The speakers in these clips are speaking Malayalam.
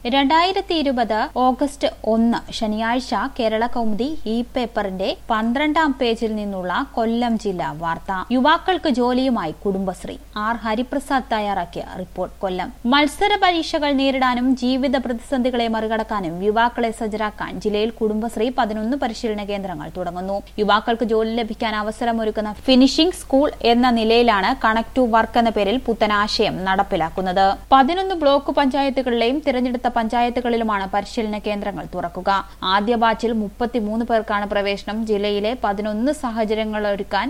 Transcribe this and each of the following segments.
2020 ഓഗസ്റ്റ് 1 ശനിയാഴ്ച കേരള കൗമുദി ഈ പേപ്പറിന്റെ 12-ാം പേജിൽ നിന്നുള്ള കൊല്ലം ജില്ലാ വാർത്ത. യുവാക്കൾക്ക് ജോലിയുമായി കുടുംബശ്രീ. ആർ ഹരിപ്രസാദ് തയ്യാറാക്കിയ റിപ്പോർട്ട്. കൊല്ലം. മത്സര പരീക്ഷകൾ നേരിടാനും ജീവിത പ്രതിസന്ധികളെ മറികടക്കാനും യുവാക്കളെ സജ്ജരാക്കാൻ ജില്ലയിൽ കുടുംബശ്രീ 11 പരിശീലന കേന്ദ്രങ്ങൾ തുടങ്ങുന്നു. യുവാക്കൾക്ക് ജോലി ലഭിക്കാൻ അവസരമൊരുക്കുന്ന ഫിനിഷിംഗ് സ്കൂൾ എന്ന നിലയിലാണ് കണക്ട് ടു വർക്ക് എന്ന പേരിൽ പുത്തനാശയം നടപ്പിലാക്കുന്നത്. 11 ബ്ലോക്ക് പഞ്ചായത്തുകളിലെയും തിരഞ്ഞെടുത്ത പഞ്ചായത്തുകളിലുമാണ് പരിശീലന കേന്ദ്രങ്ങൾ തുറക്കുക. ആദ്യ ബാച്ചിൽ 33 പേർക്കാണ് പ്രവേശനം. ജില്ലയിലെ 11 സാഹചര്യങ്ങളൊരുക്കാൻ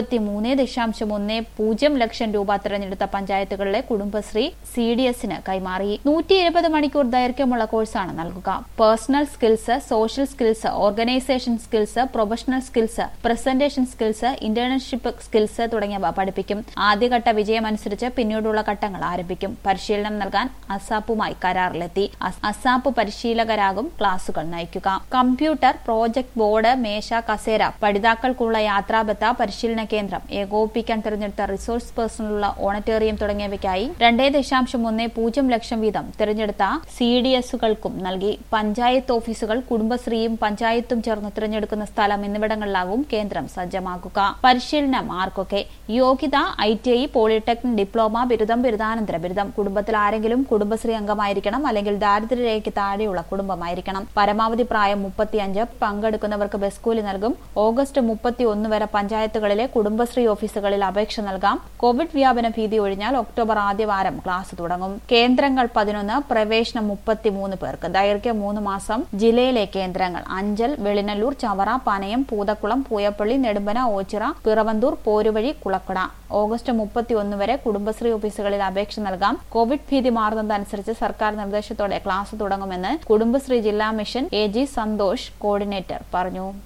23.10 ലക്ഷം രൂപ തിരഞ്ഞെടുത്ത പഞ്ചായത്തുകളിലെ കുടുംബശ്രീ CDSന് കൈമാറി. 120 മണിക്കൂർ ദൈർഘ്യമുള്ള കോഴ്സാണ് നൽകുക. Personal skills, social skills, organisation skills, professional skills, presentation skills, internship skills തുടങ്ങിയവ പഠിപ്പിക്കും. ആദ്യഘട്ട വിജയമനുസരിച്ച് പിന്നീടുള്ള ഘട്ടങ്ങൾ ആരംഭിക്കും. പരിശീലനം നൽകാൻ അസാപ്പുമായി കരാറിലെത്തി. അസാപ്പ് പരിശീലകരാകും ക്ലാസുകൾ നയിക്കുക. കമ്പ്യൂട്ടർ, പ്രോജക്ട് ബോർഡ്, മേശ, കസേര, പഠിതാക്കൾക്കുള്ള യാത്രാബത്ത, പരിശീലന കേന്ദ്രം, ഏകോപിപ്പിക്കാൻ തിരഞ്ഞെടുത്ത റിസോഴ്സ് പേഴ്സണലുള്ള ഓണറ്റേറിയം തുടങ്ങിയവയ്ക്കായി 2.10 ലക്ഷം വീതം തിരഞ്ഞെടുത്ത CDSകൾക്കും നൽകി. പഞ്ചായത്ത് ഓഫീസുകൾ, കുടുംബശ്രീയും പഞ്ചായത്തും ചേർന്ന് തിരഞ്ഞെടുക്കുന്ന സ്ഥലം എന്നിവിടങ്ങളിലാകും കേന്ദ്രം സജ്ജമാക്കുക. പരിശീലനം ആർക്കൊക്കെ? യോഗ്യത ITI, പോളിടെക്നിക്, ഡിപ്ലോമ, ബിരുദം, ബിരുദാനന്തര ബിരുദം. കുടുംബത്തിൽ ആരെങ്കിലും കുടുംബശ്രീ അംഗമായിരിക്കണം, അല്ലെങ്കിൽ ദാരിദ്ര്യരേഖയ്ക്ക് താഴെയുള്ള കുടുംബമായിരിക്കണം. പരമാവധി പ്രായം 35. പങ്കെടുക്കുന്നവർക്ക് ബസ് കൂലി നൽകും. ഓഗസ്റ്റ് 31 വരെ പഞ്ചായത്തുകളിലെ കുടുംബശ്രീ ഓഫീസുകളിൽ അപേക്ഷ നൽകാം. കോവിഡ് വ്യാപന ഭീതി ഒഴിഞ്ഞാൽ ഒക്ടോബർ ആദ്യവാരം ക്ലാസ് തുടങ്ങും. കേന്ദ്രങ്ങൾ 11, പ്രവേശനം 33 പേർക്ക്. ദൈർഘ്യം 3 മാസം. ജില്ലയിലെ കേന്ദ്രങ്ങൾ: അഞ്ചൽ, വെളിനല്ലൂർ, ചവറ, പനയം, പൂതക്കുളം, പൂയപ്പള്ളി, നെടുമ്പന, ഓച്ചിറ, പിറവന്തൂർ, പോരുവഴി, കുളക്കട. ഓഗസ്റ്റ് 31 വരെ കുടുംബശ്രീ ഓഫീസുകളിൽ അപേക്ഷ നൽകാം. കോവിഡ് ഭീതി മാറുന്നതനുസരിച്ച് സർക്കാർ നിർദ്ദേശത്തോടെ ക്ലാസ് തുടങ്ങുമെന്ന് കുടുംബശ്രീ ജില്ലാ മിഷൻ AG സന്തോഷ്, കോർഡിനേറ്റർ, പറഞ്ഞു.